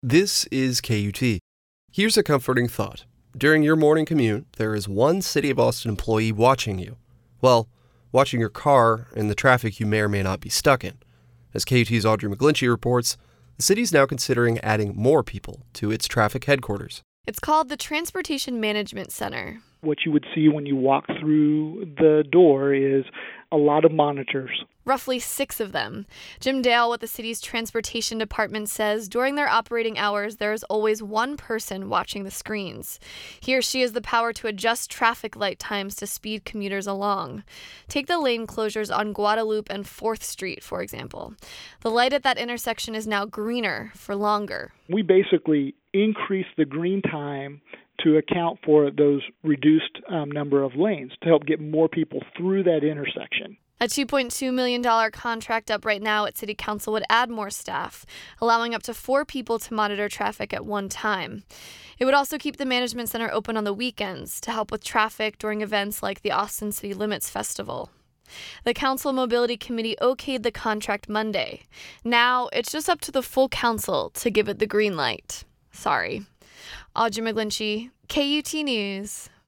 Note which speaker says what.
Speaker 1: This is KUT. Here's a comforting thought. During your morning commute, there is one City of Austin employee watching you. Well, watching your car and the traffic you may or may not be stuck in. As KUT's Audrey McGlinchey reports, the city's now considering adding more people to its traffic headquarters.
Speaker 2: It's called the Transportation Management Center.
Speaker 3: What you would see when you walk through the door is a lot of monitors.
Speaker 2: Roughly 6 of them. Jim Dale with the city's transportation department says during their operating hours, there is always one person watching the screens. He or she has the power to adjust traffic light times to speed commuters along. Take the lane closures on Guadalupe and 4th Street, for example. The light at that intersection is now greener for longer.
Speaker 3: We basically increase the green time to account for those reduced number of lanes to help get more people through that intersection.
Speaker 2: A $2.2 million contract up right now at City Council would add more staff, allowing up to 4 people to monitor traffic at one time. It would also keep the management center open on the weekends to help with traffic during events like the Austin City Limits Festival. The Council Mobility Committee okayed the contract Monday. Now it's just up to the full council to give it the green light. Sorry. Audrey McGlinchey, KUT News.